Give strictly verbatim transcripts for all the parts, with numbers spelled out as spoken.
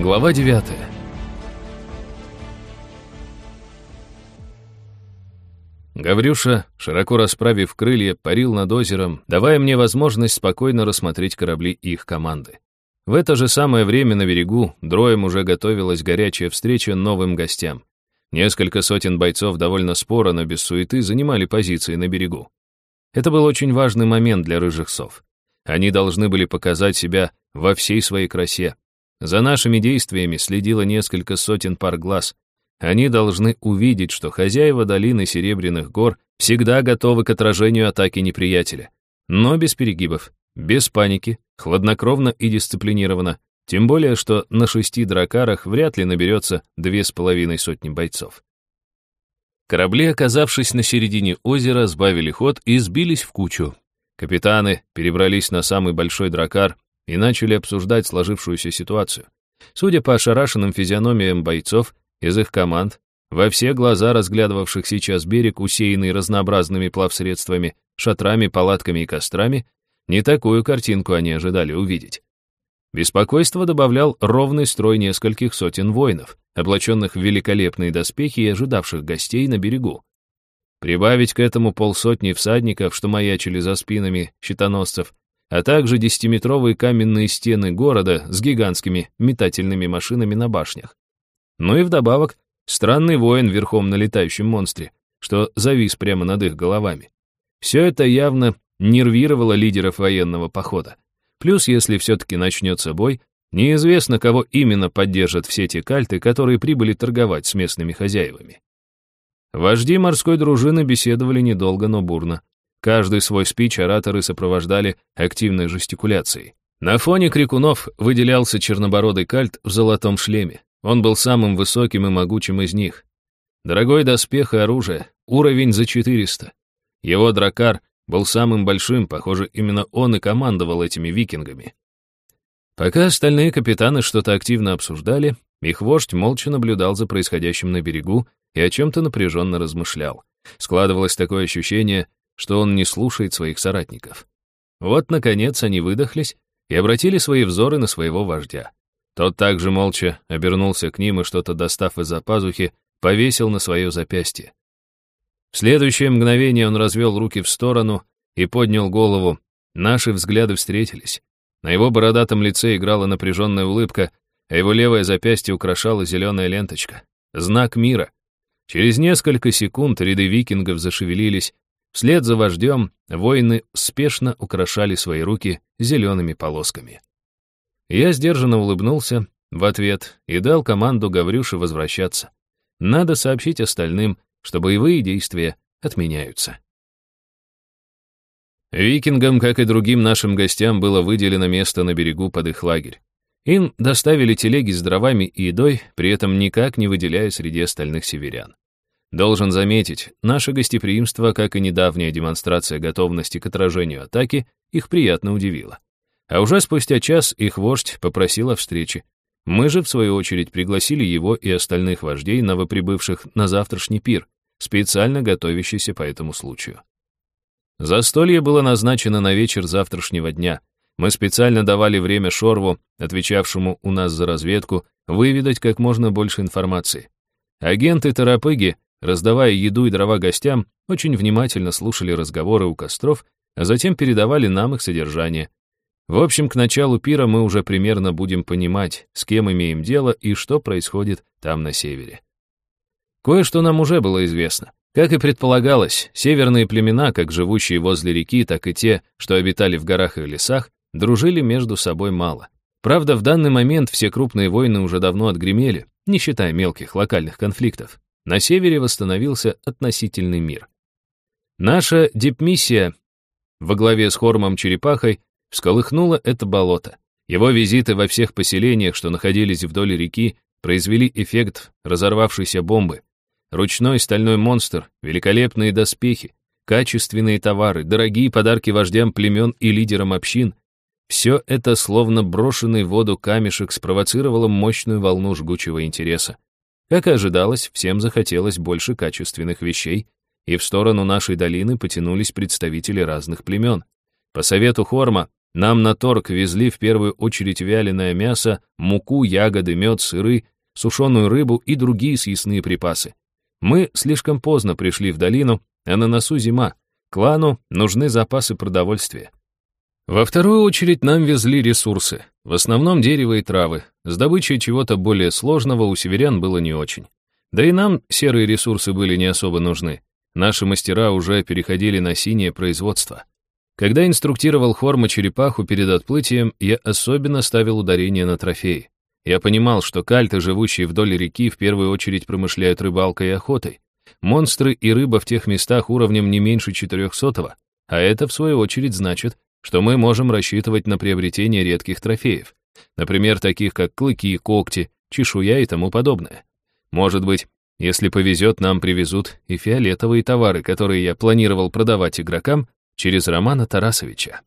Глава девятая. Гаврюша, широко расправив крылья, парил над озером, давая мне возможность спокойно рассмотреть корабли их команды. В это же самое время на берегу дроем уже готовилась горячая встреча новым гостям. Несколько сотен бойцов довольно споро, но без суеты занимали позиции на берегу. Это был очень важный момент для рыжих сов. Они должны были показать себя во всей своей красе. За нашими действиями следило несколько сотен пар глаз. Они должны увидеть, что хозяева долины Серебряных гор всегда готовы к отражению атаки неприятеля. Но без перегибов, без паники, хладнокровно и дисциплинированно, тем более, что на шести дракарах вряд ли наберется две с половиной сотни бойцов. Корабли, оказавшись на середине озера, сбавили ход и сбились в кучу. Капитаны перебрались на самый большой дракар и начали обсуждать сложившуюся ситуацию. Судя по ошарашенным физиономиям бойцов из их команд, во все глаза разглядывавших сейчас берег, усеянный разнообразными плавсредствами, шатрами, палатками и кострами, не такую картинку они ожидали увидеть. Беспокойство добавлял ровный строй нескольких сотен воинов, облаченных в великолепные доспехи и ожидавших гостей на берегу. Прибавить к этому полсотни всадников, что маячили за спинами щитоносцев, а также десятиметровые каменные стены города с гигантскими метательными машинами на башнях. Ну и вдобавок странный воин верхом на летающем монстре, что завис прямо над их головами. Все это явно нервировало лидеров военного похода. Плюс, если все-таки начнется бой, неизвестно, кого именно поддержат все те кальты, которые прибыли торговать с местными хозяевами. Вожди морской дружины беседовали недолго, но бурно. Каждый свой спич ораторы сопровождали активной жестикуляцией. На фоне крикунов выделялся чернобородый кальт в золотом шлеме. Он был самым высоким и могучим из них. Дорогой доспех и оружие, уровень за четыреста. Его дракар был самым большим, похоже, именно он и командовал этими викингами. Пока остальные капитаны что-то активно обсуждали, их вождь молча наблюдал за происходящим на берегу и о чем-то напряженно размышлял. Складывалось такое ощущение, что он не слушает своих соратников. Вот, наконец, они выдохлись и обратили свои взоры на своего вождя. Тот также молча обернулся к ним и, что-то достав из-за пазухи, повесил на свое запястье. В следующее мгновение он развел руки в сторону и поднял голову. Наши взгляды встретились. На его бородатом лице играла напряженная улыбка, а его левое запястье украшала зеленая ленточка. Знак мира. Через несколько секунд ряды викингов зашевелились. Вслед за вождем воины спешно украшали свои руки зелеными полосками. Я сдержанно улыбнулся в ответ и дал команду Гаврюше возвращаться. Надо сообщить остальным, что боевые действия отменяются. Викингам, как и другим нашим гостям, было выделено место на берегу под их лагерь. Им доставили телеги с дровами и едой, при этом никак не выделяя среди остальных северян. Должен заметить, наше гостеприимство, как и недавняя демонстрация готовности к отражению атаки, их приятно удивило. А уже спустя час их вождь попросил о встрече. Мы же, в свою очередь, пригласили его и остальных вождей, новоприбывших на завтрашний пир, специально готовящийся по этому случаю. Застолье было назначено на вечер завтрашнего дня. Мы специально давали время Шорву, отвечавшему у нас за разведку, выведать как можно больше информации. Агенты-торопыги, раздавая еду и дрова гостям, очень внимательно слушали разговоры у костров, а затем передавали нам их содержание. В общем, к началу пира мы уже примерно будем понимать, с кем имеем дело и что происходит там на севере. Кое-что нам уже было известно. Как и предполагалось, северные племена, как живущие возле реки, так и те, что обитали в горах и лесах, дружили между собой мало. Правда, в данный момент все крупные войны уже давно отгремели, не считая мелких локальных конфликтов. На севере восстановился относительный мир. Наша дипмиссия во главе с Хормом Черепахой всколыхнула это болото. Его визиты во всех поселениях, что находились вдоль реки, произвели эффект разорвавшейся бомбы. Ручной стальной монстр, великолепные доспехи, качественные товары, дорогие подарки вождям племен и лидерам общин — все это, словно брошенный в воду камешек, спровоцировало мощную волну жгучего интереса. Как и ожидалось, всем захотелось больше качественных вещей, и в сторону нашей долины потянулись представители разных племен. По совету Хорма Нам на торг везли в первую очередь вяленое мясо, муку, ягоды, мед, сыры, сушеную рыбу и другие съестные припасы. Мы слишком поздно пришли в долину, а на носу зима. Клану нужны запасы продовольствия. Во вторую очередь нам везли ресурсы, в основном дерево и травы. С добычей чего-то более сложного у северян было не очень. Да и нам серые ресурсы были не особо нужны. Наши мастера уже переходили на синее производство. Когда инструктировал Хорма черепаху перед отплытием, я особенно ставил ударение на трофеи. Я понимал, что кальты, живущие вдоль реки, в первую очередь промышляют рыбалкой и охотой. Монстры и рыба в тех местах уровнем не меньше четырехсотого, а это, в свою очередь, значит, что мы можем рассчитывать на приобретение редких трофеев, например, таких как клыки, когти, чешуя и тому подобное. Может быть, если повезет, нам привезут и фиолетовые товары, которые я планировал продавать игрокам через Романа Тарасовича.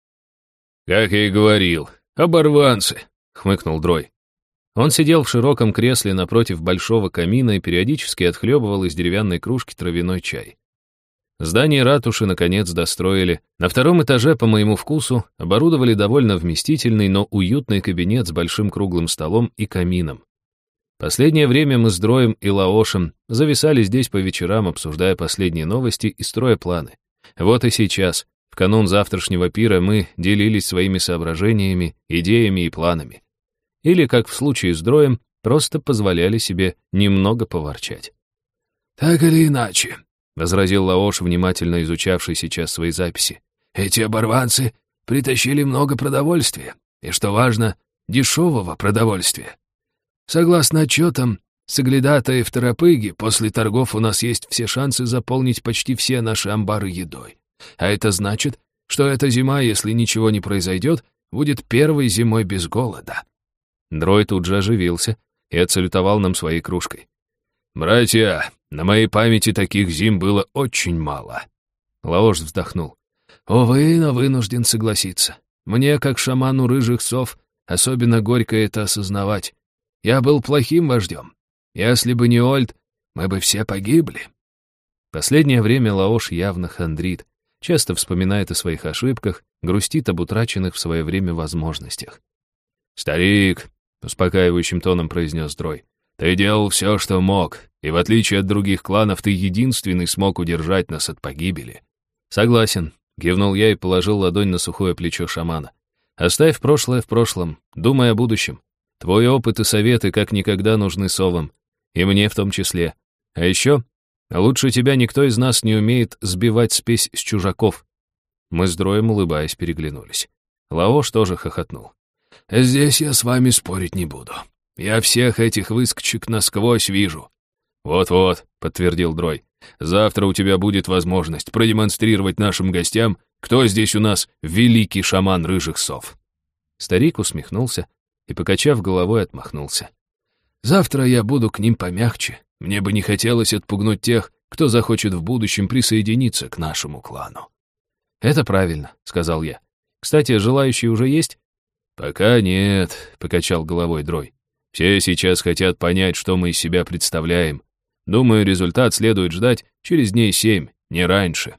«Как я и говорил, оборванцы!» — хмыкнул Дрой. Он сидел в широком кресле напротив большого камина и периодически отхлебывал из деревянной кружки травяной чай. Здание ратуши, наконец, достроили. На втором этаже, по моему вкусу, оборудовали довольно вместительный, но уютный кабинет с большим круглым столом и камином. Последнее время мы с Дроем и Лаошем зависали здесь по вечерам, обсуждая последние новости и строя планы. Вот и сейчас, в канун завтрашнего пира, мы делились своими соображениями, идеями и планами. Или, как в случае с Дроем, просто позволяли себе немного поворчать. «Так или иначе», — возразил Лаош, внимательно изучавший сейчас свои записи, «эти оборванцы притащили много продовольствия, и, что важно, дешевого продовольствия. Согласно отчетам соглядатая в Торопыге, после торгов у нас есть все шансы заполнить почти все наши амбары едой. А это значит, что эта зима, если ничего не произойдет, будет первой зимой без голода». Дрой тут же оживился и отсалютовал нам своей кружкой. «Братья, на моей памяти таких зим было очень мало». Лаош вздохнул. «Увы, но вынужден согласиться. Мне, как шаману рыжих сов, особенно горько это осознавать. Я был плохим вождем. Если бы не Ольд, мы бы все погибли». Последнее время Лаош явно хандрит, часто вспоминает о своих ошибках, грустит об утраченных в свое время возможностях. «Старик», — успокаивающим тоном произнес Дрой, «ты делал все, что мог, и в отличие от других кланов, ты единственный смог удержать нас от погибели». «Согласен», — кивнул я и положил ладонь на сухое плечо шамана. «Оставь прошлое в прошлом, думай о будущем. Твой опыт и советы как никогда нужны совам, и мне в том числе. А еще, лучше тебя никто из нас не умеет сбивать спесь с чужаков». Мы с Дроем, улыбаясь, переглянулись. Лаош тоже хохотнул. «Здесь я с вами спорить не буду. Я всех этих выскочек насквозь вижу». «Вот-вот», — подтвердил Дрой, «завтра у тебя будет возможность продемонстрировать нашим гостям, кто здесь у нас великий шаман рыжих сов». Старик усмехнулся и, покачав головой, отмахнулся. «Завтра я буду к ним помягче. Мне бы не хотелось отпугнуть тех, кто захочет в будущем присоединиться к нашему клану». «Это правильно», — сказал я. «Кстати, желающие уже есть?» «Пока нет», — покачал головой Дрой. «Все сейчас хотят понять, что мы из себя представляем. Думаю, результат следует ждать через дней семь, не раньше».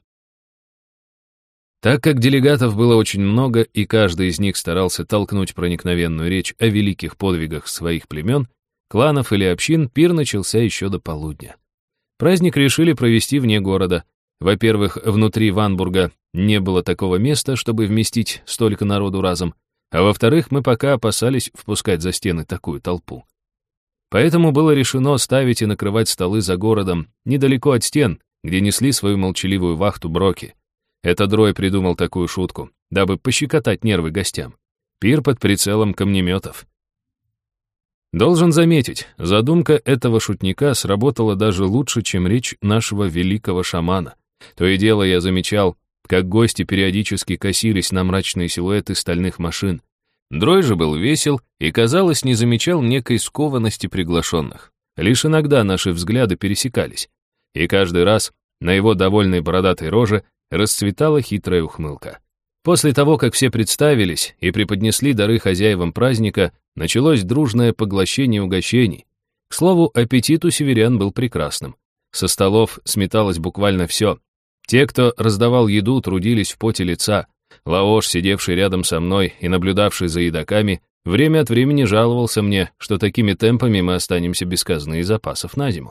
Так как делегатов было очень много, и каждый из них старался толкнуть проникновенную речь о великих подвигах своих племен, кланов или общин, пир начался еще до полудня. Праздник решили провести вне города. Во-первых, внутри Ванбурга не было такого места, чтобы вместить столько народу разом, а во-вторых, мы пока опасались впускать за стены такую толпу. Поэтому было решено ставить и накрывать столы за городом, недалеко от стен, где несли свою молчаливую вахту броки. Это Дрой придумал такую шутку, дабы пощекотать нервы гостям. Пир под прицелом камнеметов. Должен заметить, задумка этого шутника сработала даже лучше, чем речь нашего великого шамана. То и дело я замечал, как гости периодически косились на мрачные силуэты стальных машин. Дрой же был весел и, казалось, не замечал некой скованности приглашенных. Лишь иногда наши взгляды пересекались. И каждый раз на его довольной бородатой роже расцветала хитрая ухмылка. После того, как все представились и преподнесли дары хозяевам праздника, началось дружное поглощение угощений. К слову, аппетит у северян был прекрасным. Со столов сметалось буквально все. Те, кто раздавал еду, трудились в поте лица. Лаош, сидевший рядом со мной и наблюдавший за едоками, время от времени жаловался мне, что такими темпами мы останемся без казны и запасов на зиму.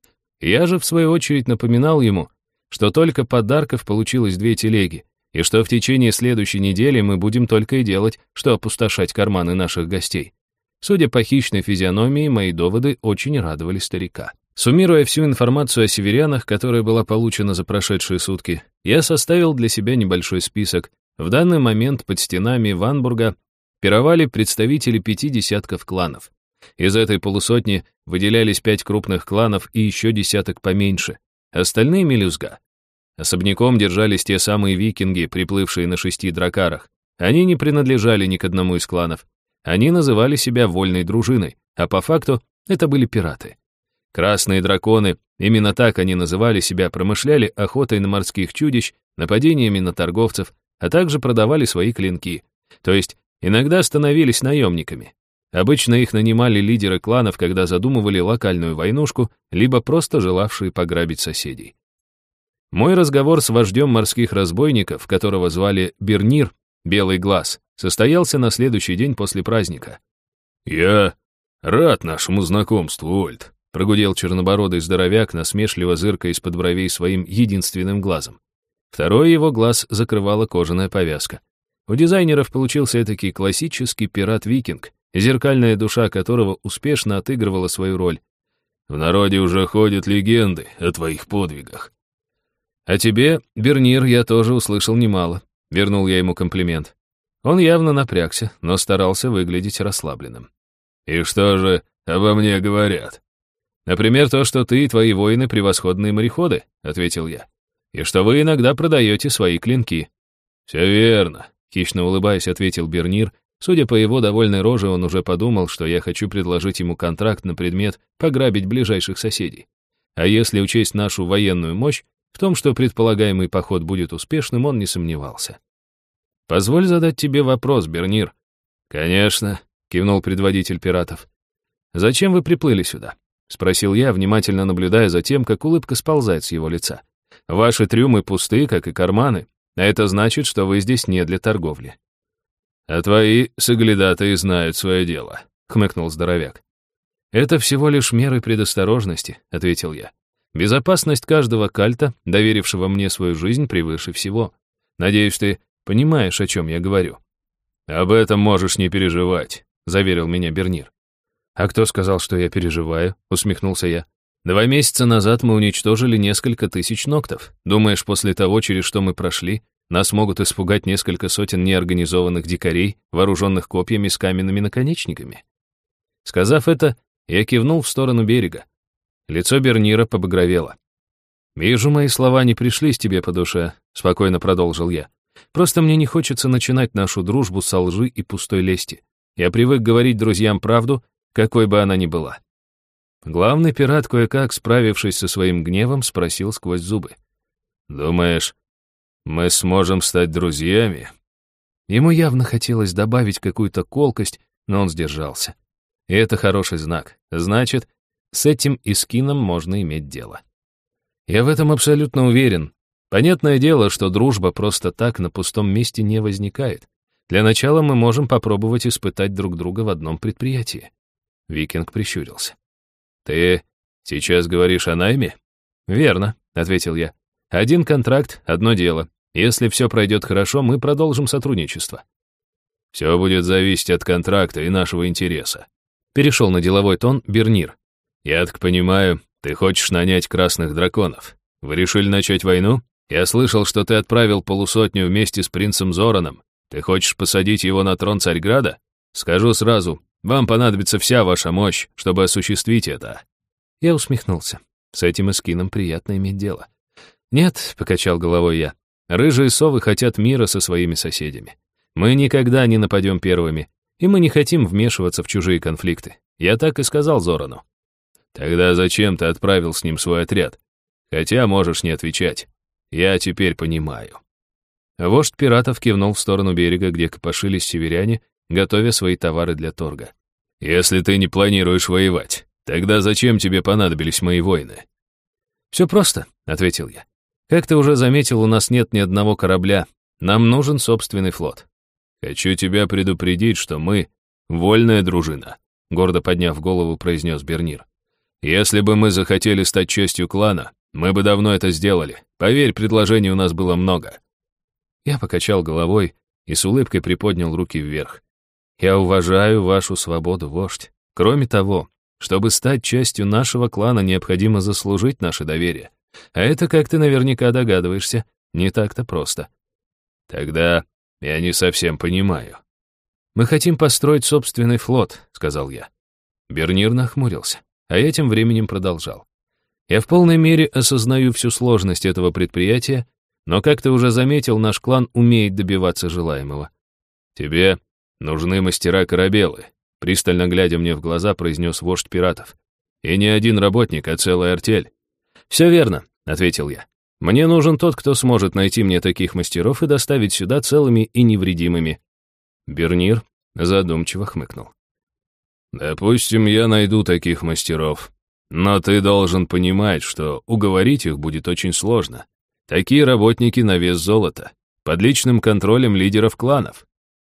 Я же, в свою очередь, напоминал ему, что только подарков получилось две телеги, и что в течение следующей недели мы будем только и делать, что опустошать карманы наших гостей. Судя по хищной физиономии, мои доводы очень радовали старика. Суммируя всю информацию о северянах, которая была получена за прошедшие сутки, я составил для себя небольшой список. В данный момент под стенами Ванбурга пировали представители пяти десятков кланов. Из этой полусотни выделялись пять крупных кланов и еще десяток поменьше. Остальные — мелюзга. Особняком держались те самые викинги, приплывшие на шести дракарах. Они не принадлежали ни к одному из кланов. Они называли себя вольной дружиной, а по факту это были пираты. Красные драконы, именно так они называли себя, промышляли охотой на морских чудищ, нападениями на торговцев, а также продавали свои клинки. То есть иногда становились наемниками. Обычно их нанимали лидеры кланов, когда задумывали локальную войнушку, либо просто желавшие пограбить соседей. Мой разговор с вождем морских разбойников, которого звали Бернир, Белый глаз, состоялся на следующий день после праздника. «Я рад нашему знакомству, Ольд», — прогудел чернобородый здоровяк, насмешливо зыркая из-под бровей своим единственным глазом. Второй его глаз закрывала кожаная повязка. У дизайнеров получился этакий классический пират-викинг, зеркальная душа которого успешно отыгрывала свою роль. «В народе уже ходят легенды о твоих подвигах». «О тебе, Бернир, я тоже услышал немало», — вернул я ему комплимент. Он явно напрягся, но старался выглядеть расслабленным. «И что же обо мне говорят?» «Например, то, что ты и твои воины превосходные мореходы», — ответил я. «И что вы иногда продаете свои клинки». «Все верно», — хищно улыбаясь, ответил Бернир. Судя по его довольной роже, он уже подумал, что я хочу предложить ему контракт на предмет пограбить ближайших соседей. А если учесть нашу военную мощь, в том, что предполагаемый поход будет успешным, он не сомневался. «Позволь задать тебе вопрос, Бернир». «Конечно», — кивнул предводитель пиратов. «Зачем вы приплыли сюда?» — спросил я, внимательно наблюдая за тем, как улыбка сползает с его лица. «Ваши трюмы пусты, как и карманы, а это значит, что вы здесь не для торговли». «А твои соглядатые знают свое дело», — хмыкнул здоровяк. «Это всего лишь меры предосторожности», — ответил я. «Безопасность каждого кальта, доверившего мне свою жизнь, превыше всего. Надеюсь, ты понимаешь, о чем я говорю». «Об этом можешь не переживать», — заверил меня Бернир. «А кто сказал, что я переживаю?» — усмехнулся я. «Два месяца назад мы уничтожили несколько тысяч ноктов. Думаешь, после того, через что мы прошли, нас могут испугать несколько сотен неорганизованных дикарей, вооруженных копьями с каменными наконечниками?» Сказав это, я кивнул в сторону берега. Лицо Бернира побагровело. «Вижу, мои слова не пришлись тебе по душе», — спокойно продолжил я. «Просто мне не хочется начинать нашу дружбу со лжи и пустой лести. Я привык говорить друзьям правду, какой бы она ни была». Главный пират, кое-как справившись со своим гневом, спросил сквозь зубы. «Думаешь, мы сможем стать друзьями?» Ему явно хотелось добавить какую-то колкость, но он сдержался. И это хороший знак. Значит, с этим Искином можно иметь дело. Я в этом абсолютно уверен. Понятное дело, что дружба просто так на пустом месте не возникает. Для начала мы можем попробовать испытать друг друга в одном предприятии. Викинг прищурился. «Ты сейчас говоришь о найме?» «Верно», — ответил я. «Один контракт, одно дело. Если все пройдет хорошо, мы продолжим сотрудничество». «Все будет зависеть от контракта и нашего интереса», — перешел на деловой тон Бернир. «Я так понимаю, ты хочешь нанять красных драконов. Вы решили начать войну? Я слышал, что ты отправил полусотню вместе с принцем Зораном. Ты хочешь посадить его на трон Царьграда? Скажу сразу, вам понадобится вся ваша мощь, чтобы осуществить это». Я усмехнулся. С этим Искином приятно иметь дело. «Нет», — покачал головой я, — «рыжие совы хотят мира со своими соседями. Мы никогда не нападем первыми, и мы не хотим вмешиваться в чужие конфликты. Я так и сказал Зорану». «Тогда зачем ты отправил с ним свой отряд? Хотя можешь не отвечать. Я теперь понимаю». Вождь пиратов кивнул в сторону берега, где копошились северяне, готовя свои товары для торга. «Если ты не планируешь воевать, тогда зачем тебе понадобились мои воины?» «Все просто», — ответил я. «Как ты уже заметил, у нас нет ни одного корабля. Нам нужен собственный флот. Хочу тебя предупредить, что мы — вольная дружина, гордо подняв голову, произнес Бернир. Если бы мы захотели стать частью клана, мы бы давно это сделали. Поверь, предложений у нас было много. Я покачал головой и с улыбкой приподнял руки вверх. Я уважаю вашу свободу, вождь. Кроме того, чтобы стать частью нашего клана, необходимо заслужить наше доверие. А это, как ты наверняка догадываешься, не так-то просто. Тогда я не совсем понимаю. Мы хотим построить собственный флот, сказал я. Бернир нахмурился, а я тем временем продолжал. Я в полной мере осознаю всю сложность этого предприятия, но, как ты уже заметил, наш клан умеет добиваться желаемого. Тебе нужны мастера-корабелы, пристально глядя мне в глаза, произнес вождь пиратов. И не один работник, а целая артель. Все верно, ответил я. Мне нужен тот, кто сможет найти мне таких мастеров и доставить сюда целыми и невредимыми. Бернир задумчиво хмыкнул. Допустим, я найду таких мастеров. Но ты должен понимать, что уговорить их будет очень сложно. Такие работники на вес золота, под личным контролем лидеров кланов.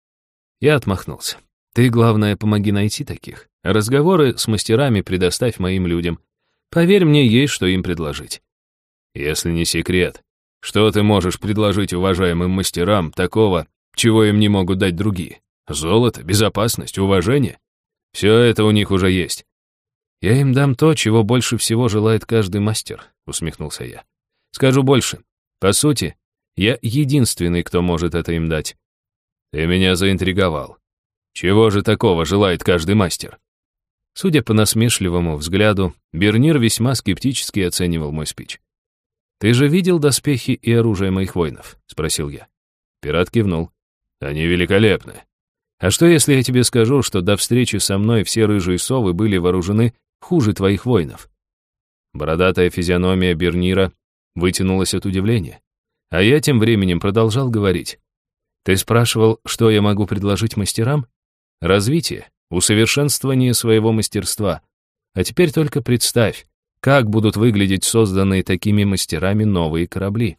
Я отмахнулся. Ты, главное, помоги найти таких. Разговоры с мастерами предоставь моим людям. Поверь мне, есть что им предложить. Если не секрет, что ты можешь предложить уважаемым мастерам такого, чего им не могут дать другие? Золото, безопасность, уважение? Все это у них уже есть. Я им дам то, чего больше всего желает каждый мастер, усмехнулся я. Скажу больше. По сути, я единственный, кто может это им дать. Ты меня заинтриговал. Чего же такого желает каждый мастер? Судя по насмешливому взгляду, Бернир весьма скептически оценивал мой спич. «Ты же видел доспехи и оружие моих воинов?» — спросил я. Пират кивнул. «Они великолепны. А что, если я тебе скажу, что до встречи со мной все рыжие совы были вооружены хуже твоих воинов?» Бородатая физиономия Бернира вытянулась от удивления. А я тем временем продолжал говорить. «Ты спрашивал, что я могу предложить мастерам? Развитие, усовершенствование своего мастерства. А теперь только представь, как будут выглядеть созданные такими мастерами новые корабли».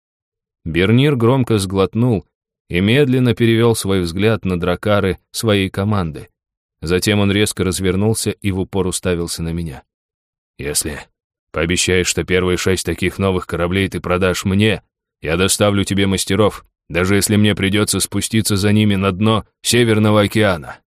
Бернир громко сглотнул и медленно перевел свой взгляд на дракары своей команды. Затем он резко развернулся и в упор уставился на меня. «Если пообещаешь, что первые шесть таких новых кораблей ты продашь мне, я доставлю тебе мастеров, даже если мне придется спуститься за ними на дно Северного океана».